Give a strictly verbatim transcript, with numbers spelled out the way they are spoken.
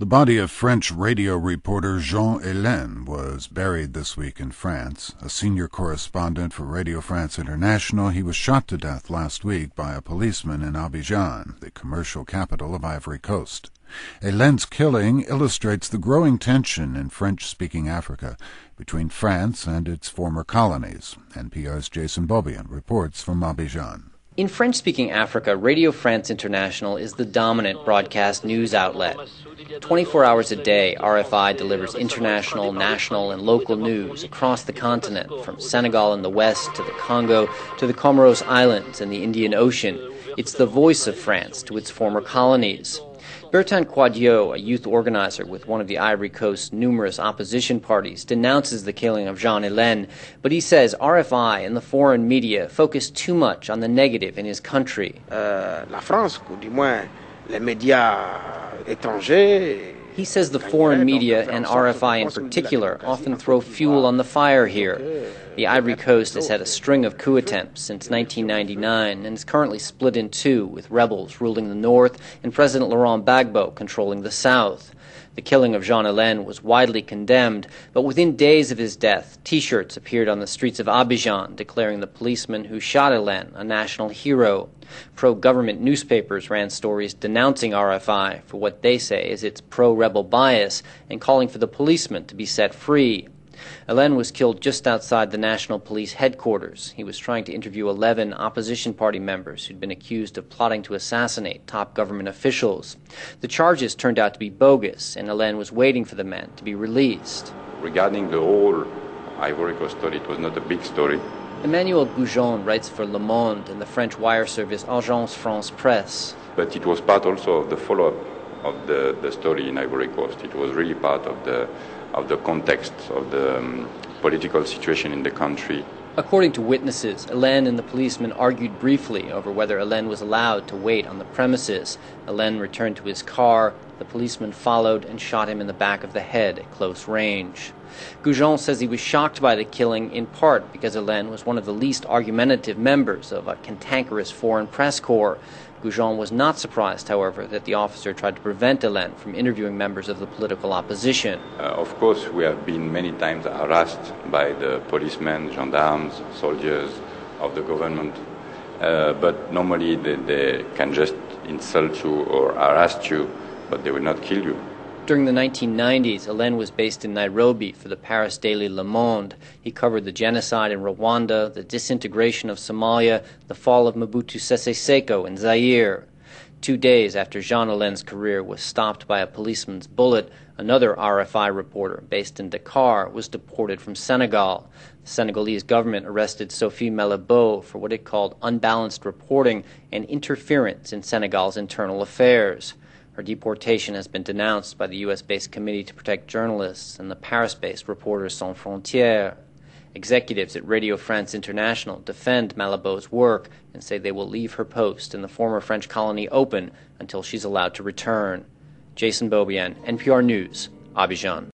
The body of French radio reporter Jean Hélène was buried this week in France. A senior correspondent for Radio France International, he was shot to death last week by a policeman in Abidjan, the commercial capital of Ivory Coast. Hélène's killing illustrates the growing tension in French-speaking Africa between France and its former colonies. N P R's Jason Beaubien reports from Abidjan. In French-speaking Africa, Radio France International is the dominant broadcast news outlet. twenty-four hours a day, R F I delivers international, national, and local news across the continent, from Senegal in the west to the Congo to the Comoros Islands and the Indian Ocean. It's the voice of France to its former colonies. Bertrand Quadiot, a youth organizer with one of the Ivory Coast's numerous opposition parties, denounces the killing of Jean Hélène, but he says R F I and the foreign media focus too much on the negative in his country. Uh, la France, ou du moins les médias étrangers. He says the foreign media, and R F I in particular, often throw fuel on the fire here. The Ivory Coast has had a string of coup attempts since nineteen ninety-nine and is currently split in two, with rebels ruling the north and President Laurent Gbagbo controlling the south. The killing of Jean Hélène was widely condemned, but within days of his death, T-shirts appeared on the streets of Abidjan declaring the policeman who shot Hélène a national hero. Pro-government newspapers ran stories denouncing R F I for what they say is its pro-rebel bias and calling for the policeman to be set free. Hélène was killed just outside the National Police headquarters. He was trying to interview eleven opposition party members who'd been accused of plotting to assassinate top government officials. The charges turned out to be bogus, and Hélène was waiting for the men to be released. Regarding the whole Ivory Coast story, it was not a big story. Emmanuel Goujon writes for Le Monde and the French wire service Agence France Presse. But it was part also of the follow-up of the, the story in Ivory Coast. It was really part of the of the context of the um, political situation in the country. According to witnesses, Hélène and the policeman argued briefly over whether Hélène was allowed to wait on the premises. Hélène returned to his car. The policeman followed and shot him in the back of the head at close range. Goujon says he was shocked by the killing in part because Hélène was one of the least argumentative members of a cantankerous foreign press corps. Goujon was not surprised, however, that the officer tried to prevent Hélène from interviewing members of the political opposition. Uh, of course, we have been many times harassed by the policemen, gendarmes, soldiers of the government, uh, but normally they, they can just insult you or harass you, but they will not kill you. During the nineteen nineties, Hélène was based in Nairobi for the Paris daily Le Monde. He covered the genocide in Rwanda, the disintegration of Somalia, the fall of Mobutu Sese Seko in Zaire. Two days after Jean Hélène's career was stopped by a policeman's bullet, another R F I reporter based in Dakar was deported from Senegal. The Senegalese government arrested Sophie Malabo for what it called unbalanced reporting and interference in Senegal's internal affairs. Her deportation has been denounced by the U S-based Committee to Protect Journalists and the Paris-based Reporters Sans Frontières. Executives at Radio France International defend Malabo's work and say they will leave her post in the former French colony open until she's allowed to return. Jason Beaubien, N P R News, Abidjan.